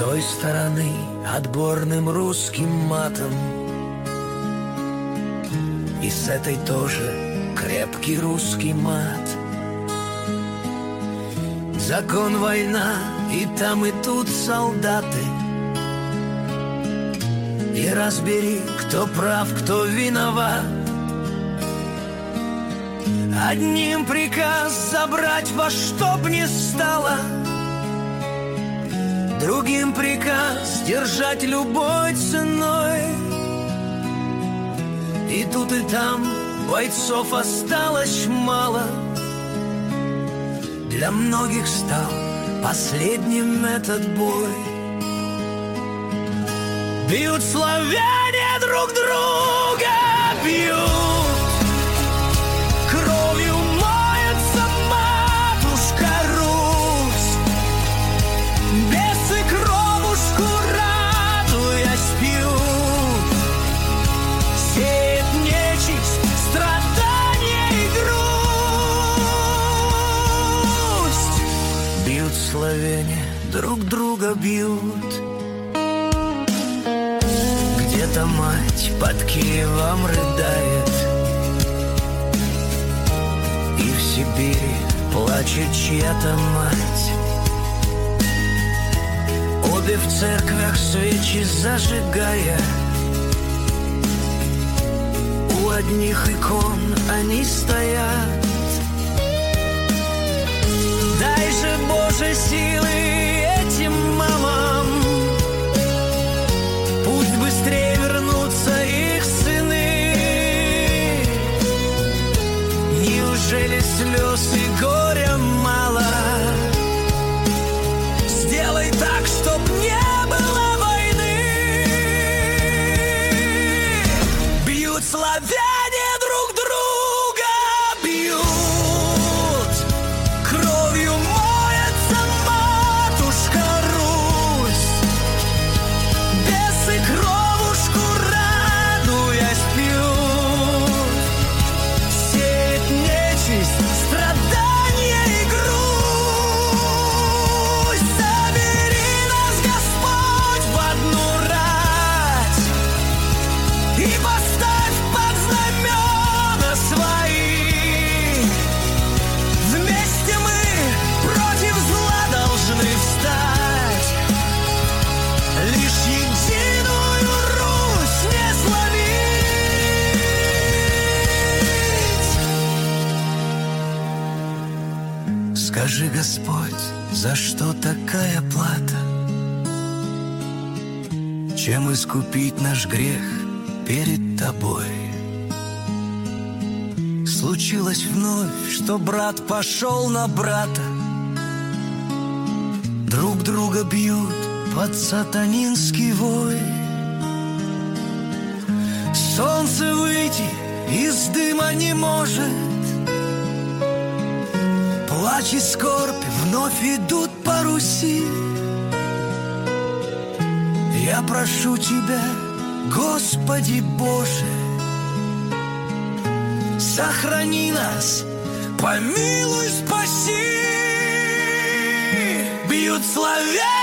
той стороны отборным русским матом, и с этой тоже крепкий русский мат. Закон, война, и там, и тут солдаты. И разбери, кто прав, кто виноват. Одним приказ забрать во что б ни стало, другим приказ держать любой ценой. И тут, и там бойцов осталось мало. Для многих стал последним этот бой. Бьют славяне друг друга, бьют. Кровью моется матушка Русь. Бесы кровушку радуясь пьют. Сеет нечисть, страдания и грусть. Бьют славяне, друг друга бьют. Где-то мать под Киевом рыдает, и в Сибири плачет чья-то мать. Обе в церквях свечи зажигая, у одних икон они стоят. Дай же, Боже, силы этим мамам, пусть быстрее вернутся их сыны. Неужели слез и горя мало? Сделай так, чтоб не было войны. Бьют славяне друг друга, бьют. Кровью моется матушка Русь. Бесы кровушку радуясь пьют. Сеет нечисть, страдания и грусть. Собери нас, Господь, в одну рать и поставь под знамена свои. Вместе мы против зла должны встать. Лишь единую Русь не сломить. Скажи, Господь, за что такая плата? Чем искупить наш грех перед Тобой? Случилось вновь, что брат пошел на брата. Друг друга бьют под сатанинский вой. Солнце выйти из дыма не может. Плач и скорбь вновь идут по Руси. Я прошу Тебя, Господи Боже, сохрани нас, помилуй, спаси. Бьют славяне